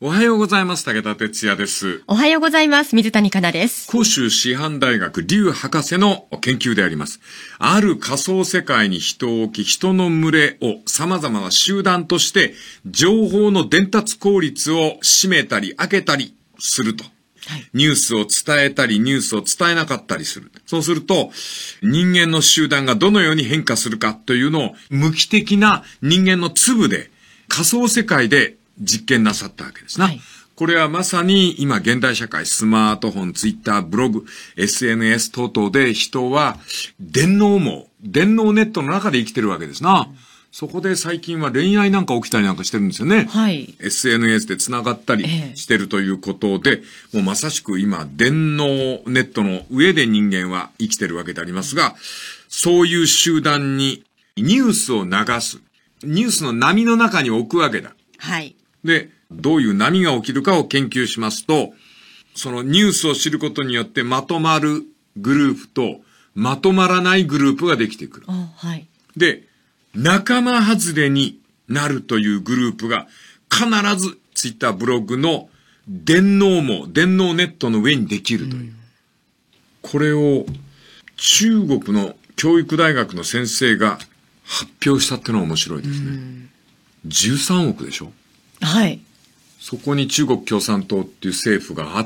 おはようございます。武田哲也です。 おはようございます。水谷香奈です。 広州師範大学劉博士の研究であります。ある仮想世界に人を置き、人の群れを様々な集団として情報の伝達効率を締めたり開けたりすると。ニュースを伝えたり、ニュースを伝えなかったりする。そうすると、人間の集団がどのように変化するかというのを無機的な人間の粒で仮想世界で実験なさったわけですな。これはまさに今現代社会、スマートフォン、ツイッター、ブログ、SNS 等々で人は電脳ネットの中で生きてるわけですな。そこで最近は恋愛なんか起きたりなんかしてるんですよね。SNS で繋がったりしてるということで、もうまさしく今電脳ネットの上で人間は生きてるわけでありますが、そういう集団にニュースを流す。ニュースの波の中に置くわけだ。で、どういう波が起きるかを研究しますと、そのニュースを知ることによってまとまるグループとまとまらないグループができてくる。で、仲間外れになるというグループが必ずツイッターブログの電脳ネットの上にできるという。これを中国の教育大学の先生が発表したっていうのは面白いですね。13億でしょ。そこに中国共産党っていう政府があって、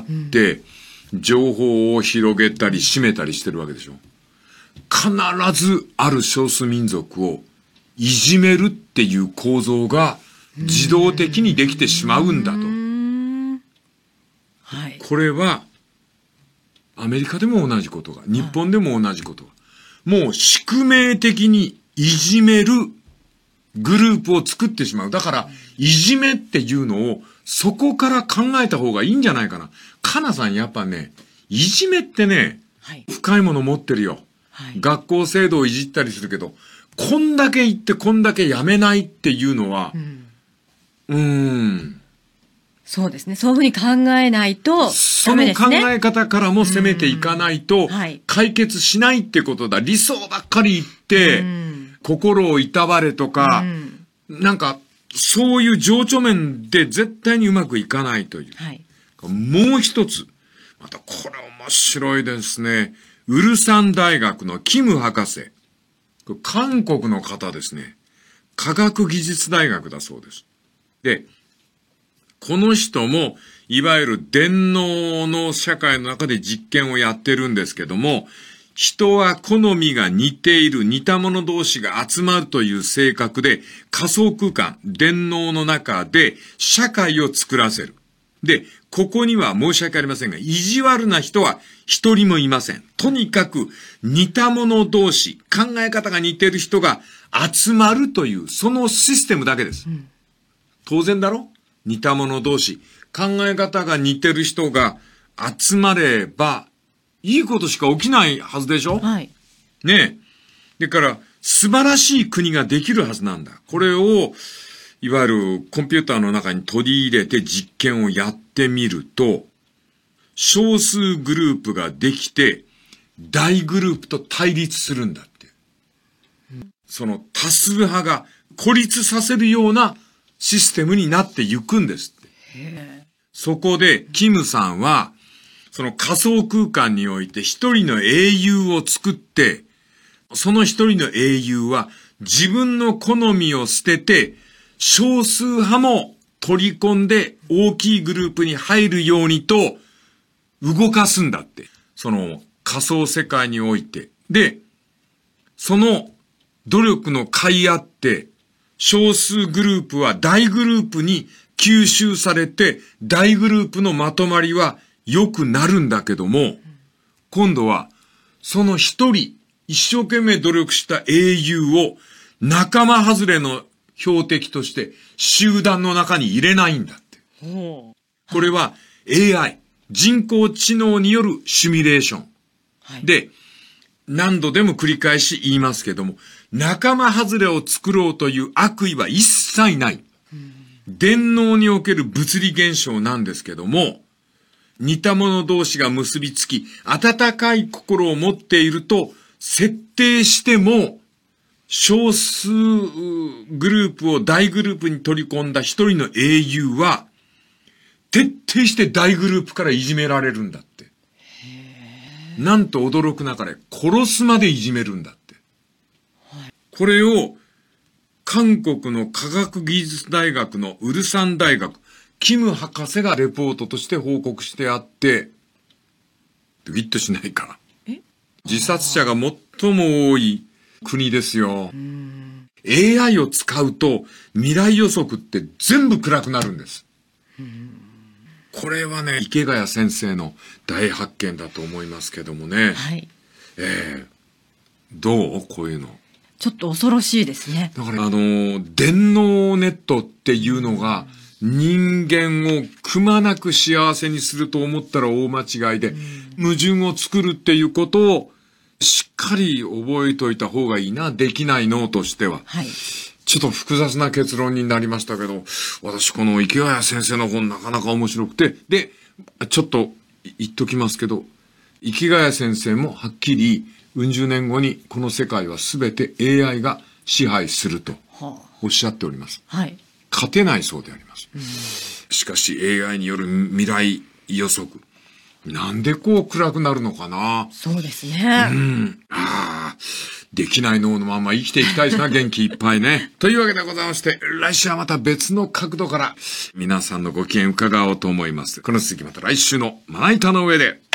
情報を広げたり締めたりしてるわけでしょ。必ずある少数民族をいじめるっていう構造が自動的にできてしまうんだと。これはアメリカでも同じことが、日本でも同じことが、もう宿命的にいじめるグループを作ってしまう。だから、いじめっていうのをそこから考えた方がいいんじゃないかな。かなさんやっぱね、いじめってね、深いもの持ってるよ。学校制度をいじったりするけど、こんだけ言ってこんだけやめないっていうのは、 そうですね。そういうふうに考えないとダメですね。 その考え方からも攻めていかないと、解決しないってことだ。理想ばっかり言って、心をいたわれとか、なんか、そういう情緒面で絶対にうまくいかないという。もう一つ。またこれ面白いですね。ウルサン大学のキム博士。韓国の方ですね。科学技術大学だそうです。で、この人も、いわゆる電脳の社会の中で実験をやってるんですけども、人は好みが似ている、似た者同士が集まるという性格で、仮想空間、電脳の中で社会を作らせる。で、ここには申し訳ありませんが、意地悪な人は一人もいません。とにかく似た者同士、考え方が似ている人が集まるという、そのシステムだけです。当然だろ？似た者同士、考え方が似てる人が集まれば、いいことしか起きないはずでしょ？ねえ。だから、素晴らしい国ができるはずなんだ。これを、いわゆるコンピューターの中に取り入れて実験をやってみると、少数グループができて、大グループと対立するんだって。その多数派が孤立させるようなシステムになっていくんですって。そこで、キムさんは、その仮想空間において一人の英雄を作って、その一人の英雄は自分の好みを捨てて、少数派も取り込んで大きいグループに入るようにと動かすんだって。その仮想世界において。で、その努力の甲斐あって、少数グループは大グループに吸収されて、大グループのまとまりは良くなるんだけども、今度はその一人一生懸命努力した英雄を仲間外れの標的として集団の中に入れないんだって。これは AI、人工知能によるシミュレーション。で、何度でも繰り返し言いますけども、仲間外れを作ろうという悪意は一切ない。電脳における物理現象なんですけども、似た者同士が結びつき、温かい心を持っていると設定しても、少数グループを大グループに取り込んだ一人の英雄は、 徹底して大グループからいじめられるんだって。なんと驚くなかれ、殺すまでいじめるんだって。これを、韓国の科学技術大学のウルサン大学、キム博士がレポートとして報告してあって、ドキッとしないか。自殺者が最も多い国ですよ。AI を使うと未来予測って全部暗くなるんです。これはね、池谷先生の大発見だと思いますけどもね。 はい。 どうこういうの。 ちょっと恐ろしいですね。 だから電脳ネットっていうのが人間をくまなく幸せにすると思ったら大間違いで、矛盾を作るっていうことをしっかり覚えといた方がいいな、できない脳としては。 はい。 ちょっと複雑な結論になりましたけど、私この池谷先生の本なかなか面白くて、で、ちょっと言っときますけど、池谷先生もはっきり、うん十年後にこの世界はすべて AI が支配するとおっしゃっております。 はい。 勝てないそうであります。しかし AI による未来予測。なんでこう暗くなるのかな。 そうですね。 できない脳のまま生きていきたいですな、元気いっぱいね。というわけでございまして、来週はまた別の角度から皆さんのご機嫌伺おうと思います。この続きまた来週のまな板の上で。